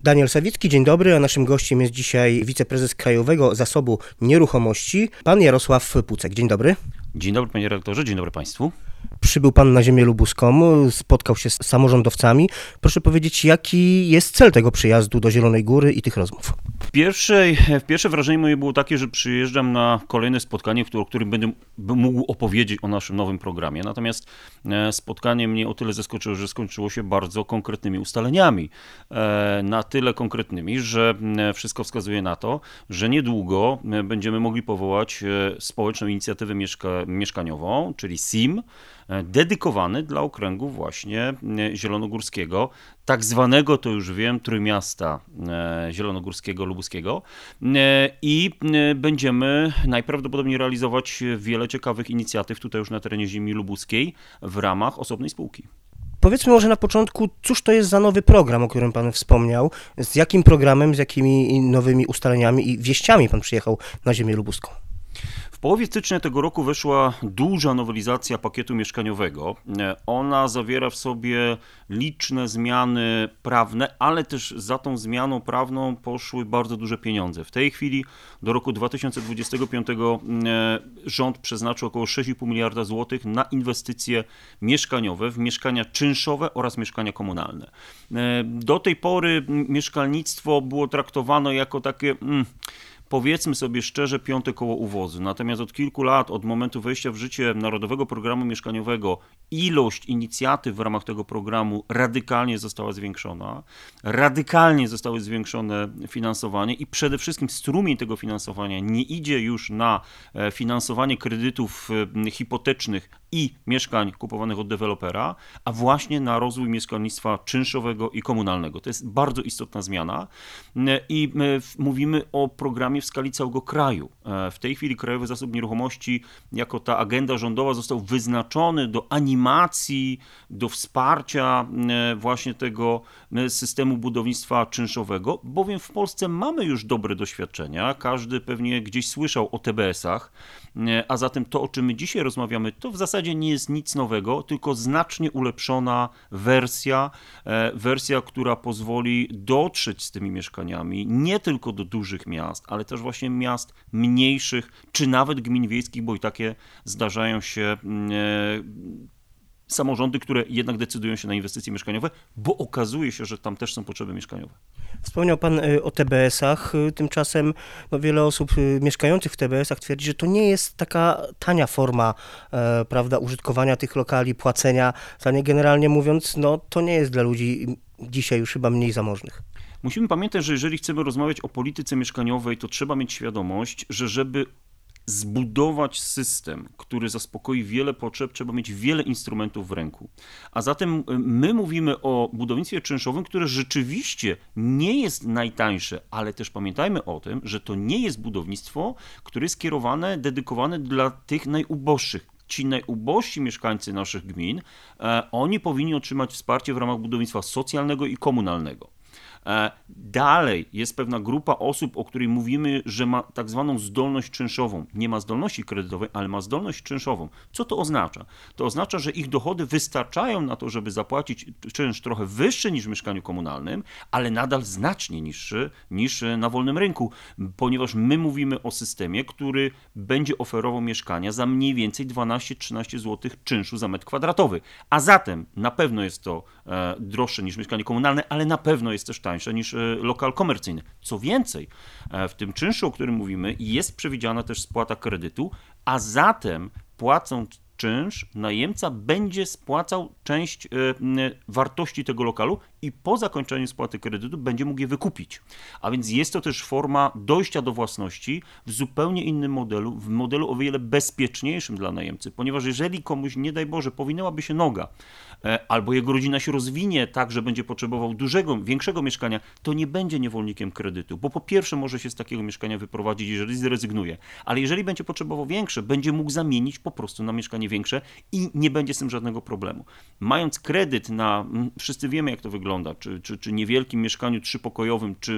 Daniel Sawicki, dzień dobry, a naszym gościem jest dzisiaj wiceprezes Krajowego Zasobu Nieruchomości, pan Jarosław Pucek. Dzień dobry. Dzień dobry panie redaktorze, dzień dobry państwu. Przybył pan na ziemię lubuską, spotkał się z samorządowcami. Proszę powiedzieć, jaki jest cel tego przyjazdu do Zielonej Góry i tych rozmów? Pierwsze wrażenie moje było takie, że przyjeżdżam na kolejne spotkanie, o którym będę mógł opowiedzieć o naszym nowym programie. Natomiast spotkanie mnie o tyle zaskoczyło, że skończyło się bardzo konkretnymi ustaleniami. Na tyle konkretnymi, że wszystko wskazuje na to, że niedługo będziemy mogli powołać społeczną inicjatywę mieszkaniową, czyli SIM, dedykowany dla okręgu właśnie zielonogórskiego, tak zwanego, to już wiem, Trójmiasta zielonogórskiego, lubuskiego, i będziemy najprawdopodobniej realizować wiele ciekawych inicjatyw tutaj już na terenie ziemi lubuskiej w ramach osobnej spółki. Powiedzmy może na początku, cóż to jest za nowy program, o którym pan wspomniał, z jakim programem, z jakimi nowymi ustaleniami i wieściami pan przyjechał na ziemię lubuską? W połowie stycznia tego roku weszła duża nowelizacja pakietu mieszkaniowego. Ona zawiera w sobie liczne zmiany prawne, ale też za tą zmianą prawną poszły bardzo duże pieniądze. W tej chwili do roku 2025 rząd przeznaczył około 6,5 miliarda złotych na inwestycje mieszkaniowe, w mieszkania czynszowe oraz mieszkania komunalne. Do tej pory mieszkalnictwo było traktowane jako takie... powiedzmy sobie szczerze, piąte koło u wozu. Natomiast od kilku lat, od momentu wejścia w życie Narodowego Programu Mieszkaniowego, ilość inicjatyw w ramach tego programu radykalnie została zwiększona. Radykalnie zostało zwiększone finansowanie i przede wszystkim strumień tego finansowania nie idzie już na finansowanie kredytów hipotecznych i mieszkań kupowanych od dewelopera, a właśnie na rozwój mieszkalnictwa czynszowego i komunalnego. To jest bardzo istotna zmiana i mówimy o programie w skali całego kraju. W tej chwili Krajowy Zasób Nieruchomości jako ta agenda rządowa został wyznaczony do animacji, do wsparcia właśnie tego systemu budownictwa czynszowego, bowiem w Polsce mamy już dobre doświadczenia. Każdy pewnie gdzieś słyszał o TBS-ach, a zatem to, o czym my dzisiaj rozmawiamy, to w zasadzie nie jest nic nowego, tylko znacznie ulepszona wersja, która pozwoli dotrzeć z tymi mieszkaniami nie tylko do dużych miast, ale też właśnie miast mniejszych, czy nawet gmin wiejskich, bo i takie zdarzają się samorządy, które jednak decydują się na inwestycje mieszkaniowe, bo okazuje się, że tam też są potrzeby mieszkaniowe. Wspomniał pan o TBS-ach, tymczasem wiele osób mieszkających w TBS-ach twierdzi, że to nie jest taka tania forma prawda, użytkowania tych lokali, płacenia za nie. Generalnie mówiąc, no to nie jest dla ludzi dzisiaj już chyba mniej zamożnych. Musimy pamiętać, że jeżeli chcemy rozmawiać o polityce mieszkaniowej, to trzeba mieć świadomość, że żeby zbudować system, który zaspokoi wiele potrzeb, trzeba mieć wiele instrumentów w ręku. A zatem my mówimy o budownictwie czynszowym, które rzeczywiście nie jest najtańsze, ale też pamiętajmy o tym, że to nie jest budownictwo, które jest kierowane, dedykowane dla tych najuboższych. Ci najubożsi mieszkańcy naszych gmin, oni powinni otrzymać wsparcie w ramach budownictwa socjalnego i komunalnego. Dalej jest pewna grupa osób, o której mówimy, że ma tak zwaną zdolność czynszową. Nie ma zdolności kredytowej, ale ma zdolność czynszową. Co to oznacza? To oznacza, że ich dochody wystarczają na to, żeby zapłacić czynsz trochę wyższy niż w mieszkaniu komunalnym, ale nadal znacznie niższy niż na wolnym rynku, ponieważ my mówimy o systemie, który będzie oferował mieszkania za mniej więcej 12-13 zł czynszu za metr kwadratowy. A zatem na pewno jest to droższe niż mieszkanie komunalne, ale na pewno jest też tańsze niż lokal komercyjny. Co więcej, w tym czynszu, o którym mówimy, jest przewidziana też spłata kredytu, a zatem płacąc czynsz, najemca będzie spłacał część wartości tego lokalu i po zakończeniu spłaty kredytu będzie mógł je wykupić. A więc jest to też forma dojścia do własności w zupełnie innym modelu, w modelu o wiele bezpieczniejszym dla najemcy, ponieważ jeżeli komuś, nie daj Boże, powinęłaby się noga, albo jego rodzina się rozwinie tak, że będzie potrzebował większego mieszkania, to nie będzie niewolnikiem kredytu, bo po pierwsze może się z takiego mieszkania wyprowadzić, jeżeli zrezygnuje, ale jeżeli będzie potrzebował większe, będzie mógł zamienić po prostu na mieszkanie większe i nie będzie z tym żadnego problemu. Mając kredyt na, wszyscy wiemy jak to wygląda, czy niewielkim mieszkaniu trzypokojowym, czy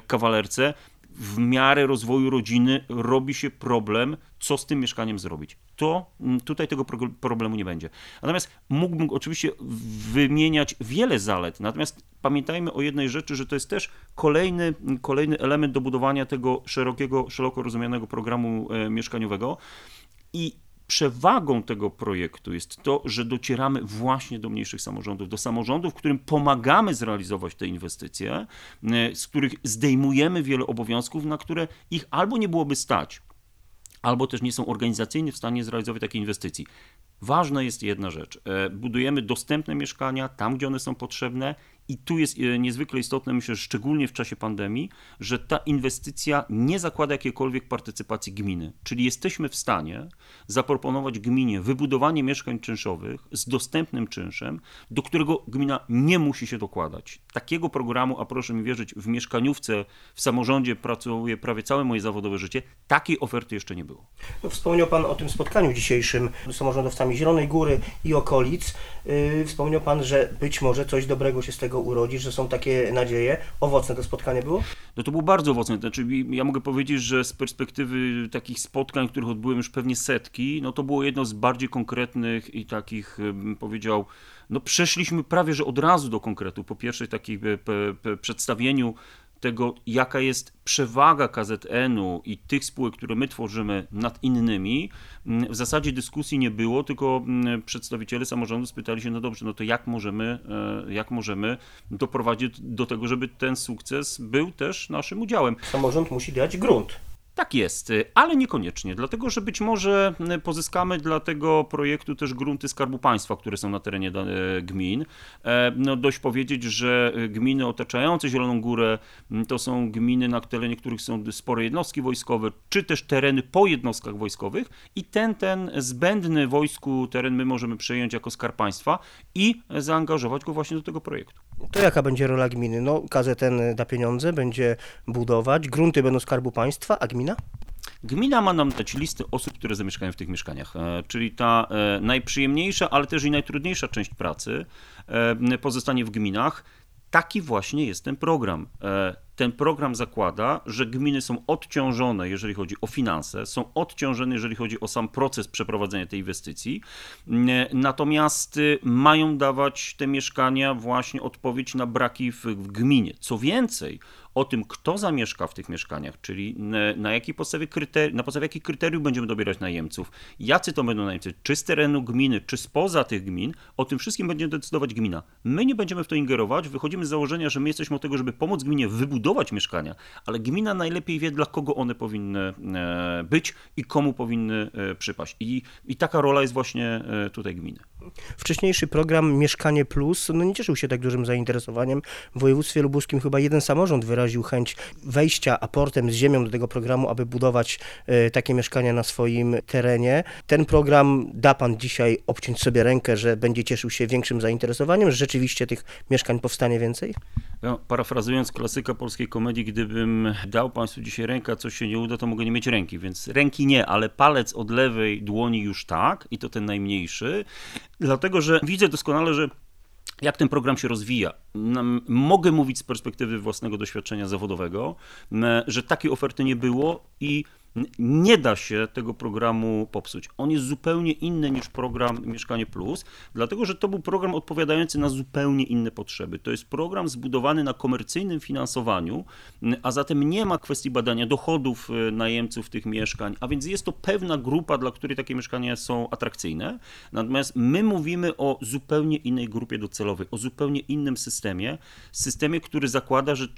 kawalerce, w miarę rozwoju rodziny robi się problem, co z tym mieszkaniem zrobić. to tutaj tego problemu nie będzie. Natomiast mógłbym oczywiście wymieniać wiele zalet, natomiast pamiętajmy o jednej rzeczy, że to jest też kolejny element do budowania tego szeroko rozumianego programu mieszkaniowego i przewagą tego projektu jest to, że docieramy właśnie do mniejszych samorządów, do samorządów, którym pomagamy zrealizować te inwestycje, z których zdejmujemy wiele obowiązków, na które ich albo nie byłoby stać, albo też nie są organizacyjnie w stanie zrealizować takiej inwestycji. Ważna jest jedna rzecz. Budujemy dostępne mieszkania tam, gdzie one są potrzebne i tu jest niezwykle istotne, myślę, że szczególnie w czasie pandemii, że ta inwestycja nie zakłada jakiejkolwiek partycypacji gminy. Czyli jesteśmy w stanie zaproponować gminie wybudowanie mieszkań czynszowych z dostępnym czynszem, do którego gmina nie musi się dokładać. Takiego programu, a proszę mi wierzyć, w mieszkaniówce, w samorządzie pracuję prawie całe moje zawodowe życie, takiej oferty jeszcze nie było. No, wspomniał Pan o tym spotkaniu dzisiejszym z samorządowcami Zielonej Góry i okolic. Wspomniał Pan, że być może coś dobrego się z tego urodzi, że są takie nadzieje. Owocne to spotkanie było? No to było bardzo owocne. Znaczy, ja mogę powiedzieć, że z perspektywy takich spotkań, których odbyłem już pewnie setki, no to było jedno z bardziej konkretnych i takich, bym powiedział, no przeszliśmy prawie że od razu do konkretu. Po pierwsze takich przedstawieniu tego, jaka jest przewaga KZN-u i tych spółek, które my tworzymy nad innymi, w zasadzie dyskusji nie było, tylko przedstawiciele samorządu spytali się, no dobrze, no to jak możemy doprowadzić do tego, żeby ten sukces był też naszym udziałem. Samorząd musi dać grunt. Tak jest, ale niekoniecznie, dlatego że być może pozyskamy dla tego projektu też grunty Skarbu Państwa, które są na terenie gmin. No dość powiedzieć, że gminy otaczające Zieloną Górę to są gminy, na terenie których są spore jednostki wojskowe, czy też tereny po jednostkach wojskowych i ten zbędny wojsku teren my możemy przejąć jako Skarb Państwa i zaangażować go właśnie do tego projektu. To jaka będzie rola gminy? No, KZN da pieniądze, będzie budować, grunty będą Skarbu Państwa, a gmina? Gmina ma nam dać listę osób, które zamieszkają w tych mieszkaniach, czyli ta najprzyjemniejsza, ale też i najtrudniejsza część pracy pozostanie w gminach. Taki właśnie jest ten program. Ten program zakłada, że gminy są odciążone, jeżeli chodzi o finanse, są odciążone, jeżeli chodzi o sam proces przeprowadzenia tej inwestycji, natomiast mają dawać te mieszkania właśnie odpowiedź na braki w gminie. Co więcej, o tym, kto zamieszka w tych mieszkaniach, czyli na podstawie jakich kryteriów będziemy dobierać najemców, jacy to będą najemcy, czy z terenu gminy, czy spoza tych gmin, o tym wszystkim będzie decydować gmina. My nie będziemy w to ingerować, wychodzimy z założenia, że my jesteśmy od tego, żeby pomóc gminie wybudować mieszkania, ale gmina najlepiej wie, dla kogo one powinny być i komu powinny przypaść. I taka rola jest właśnie tutaj gminy. Wcześniejszy program Mieszkanie Plus no nie cieszył się tak dużym zainteresowaniem. W województwie lubuskim chyba jeden samorząd wyraził chęć wejścia aportem z ziemią do tego programu, aby budować takie mieszkania na swoim terenie. Ten program da Pan dzisiaj obciąć sobie rękę, że będzie cieszył się większym zainteresowaniem, że rzeczywiście tych mieszkań powstanie więcej? No, parafrazując klasyka polskiej komedii, gdybym dał Państwu dzisiaj rękę, a coś się nie uda, to mogę nie mieć ręki, więc ręki nie, ale palec od lewej dłoni już tak i to ten najmniejszy, dlatego że widzę doskonale, że jak ten program się rozwija. Mogę mówić z perspektywy własnego doświadczenia zawodowego, że takiej oferty nie było i nie da się tego programu popsuć. On jest zupełnie inny niż program Mieszkanie Plus, dlatego że to był program odpowiadający na zupełnie inne potrzeby. To jest program zbudowany na komercyjnym finansowaniu, a zatem nie ma kwestii badania dochodów najemców tych mieszkań, a więc jest to pewna grupa, dla której takie mieszkania są atrakcyjne. Natomiast my mówimy o zupełnie innej grupie docelowej, o zupełnie innym systemie, który zakłada, że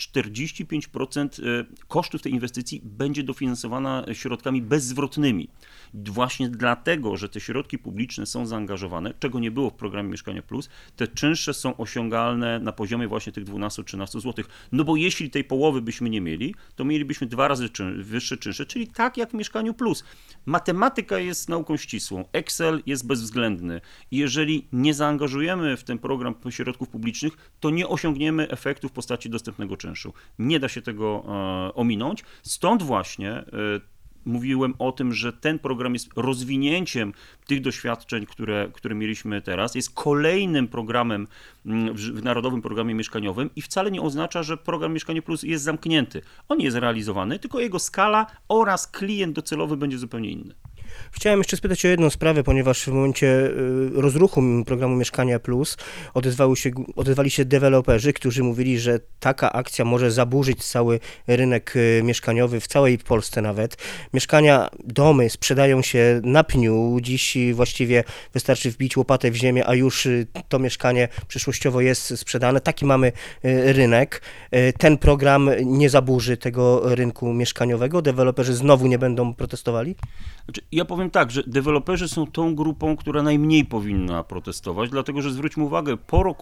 45% kosztów tej inwestycji będzie dofinansowana środkami bezzwrotnymi. Właśnie dlatego, że te środki publiczne są zaangażowane, czego nie było w programie Mieszkania Plus, te czynsze są osiągalne na poziomie właśnie tych 12-13 zł. No bo jeśli tej połowy byśmy nie mieli, to mielibyśmy 2 razy wyższe czynsze, czyli tak jak w Mieszkaniu Plus. Matematyka jest nauką ścisłą, Excel jest bezwzględny i jeżeli nie zaangażujemy w ten program środków publicznych, to nie osiągniemy efektu w postaci dostępnego czynszu. Nie da się tego ominąć, stąd właśnie mówiłem o tym, że ten program jest rozwinięciem tych doświadczeń, które mieliśmy teraz. Jest kolejnym programem w Narodowym Programie Mieszkaniowym i wcale nie oznacza, że program Mieszkanie Plus jest zamknięty. On jest realizowany, tylko jego skala oraz klient docelowy będzie zupełnie inny. Chciałem jeszcze spytać o jedną sprawę, ponieważ w momencie rozruchu programu Mieszkania Plus odezwali się deweloperzy, którzy mówili, że taka akcja może zaburzyć cały rynek mieszkaniowy w całej Polsce nawet. Mieszkania, domy sprzedają się na pniu. Dziś właściwie wystarczy wbić łopatę w ziemię, a już to mieszkanie przyszłościowo jest sprzedane. Taki mamy rynek. Ten program nie zaburzy tego rynku mieszkaniowego. Deweloperzy znowu nie będą protestowali? Znaczy, ja powiem tak, że deweloperzy są tą grupą, która najmniej powinna protestować, dlatego że zwróćmy uwagę, po roku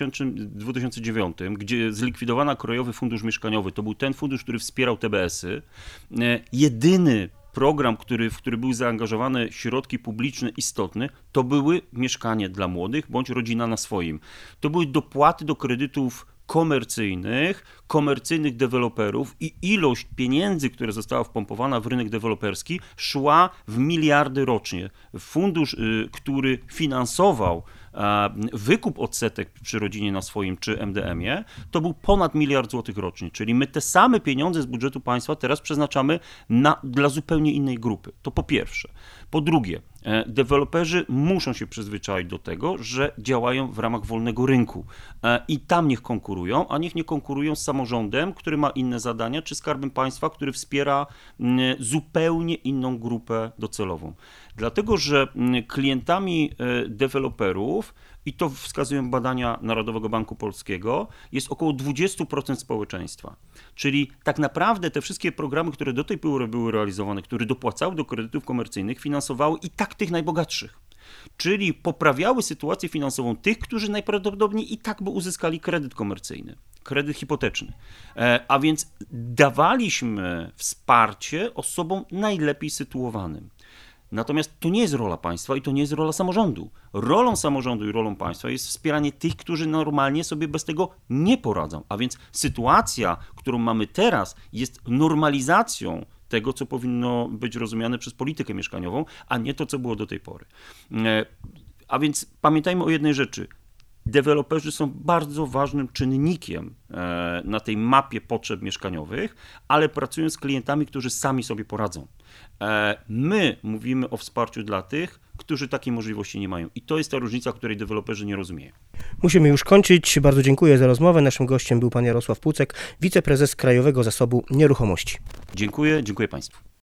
2009, gdzie zlikwidowano Krajowy Fundusz Mieszkaniowy, to był ten fundusz, który wspierał TBS-y, jedyny program, w który były zaangażowane środki publiczne istotne, to były mieszkanie dla młodych bądź rodzina na swoim. To były dopłaty do kredytów komercyjnych deweloperów i ilość pieniędzy, która została wpompowana w rynek deweloperski, szła w miliardy rocznie. Fundusz, który finansował wykup odsetek przy rodzinie na swoim czy MDM-ie, to był ponad 1 miliard złotych rocznie, czyli my te same pieniądze z budżetu państwa teraz przeznaczamy dla zupełnie innej grupy. To po pierwsze. Po drugie, deweloperzy muszą się przyzwyczaić do tego, że działają w ramach wolnego rynku i tam niech konkurują, a niech nie konkurują z samorządem, który ma inne zadania, czy Skarbem Państwa, który wspiera zupełnie inną grupę docelową. Dlatego, że klientami deweloperów, i to wskazują badania Narodowego Banku Polskiego, jest około 20% społeczeństwa. Czyli tak naprawdę te wszystkie programy, które do tej pory były realizowane, które dopłacały do kredytów komercyjnych, finansowały i tak tych najbogatszych. Czyli poprawiały sytuację finansową tych, którzy najprawdopodobniej i tak by uzyskali kredyt komercyjny, kredyt hipoteczny. A więc dawaliśmy wsparcie osobom najlepiej sytuowanym. Natomiast to nie jest rola państwa i to nie jest rola samorządu. Rolą samorządu i rolą państwa jest wspieranie tych, którzy normalnie sobie bez tego nie poradzą. A więc sytuacja, którą mamy teraz, jest normalizacją tego, co powinno być rozumiane przez politykę mieszkaniową, a nie to, co było do tej pory. A więc pamiętajmy o jednej rzeczy. Deweloperzy są bardzo ważnym czynnikiem na tej mapie potrzeb mieszkaniowych, ale pracują z klientami, którzy sami sobie poradzą. My mówimy o wsparciu dla tych, którzy takiej możliwości nie mają. I to jest ta różnica, której deweloperzy nie rozumieją. Musimy już kończyć. Bardzo dziękuję za rozmowę. Naszym gościem był pan Jarosław Pucek, wiceprezes Krajowego Zasobu Nieruchomości. Dziękuję Państwu.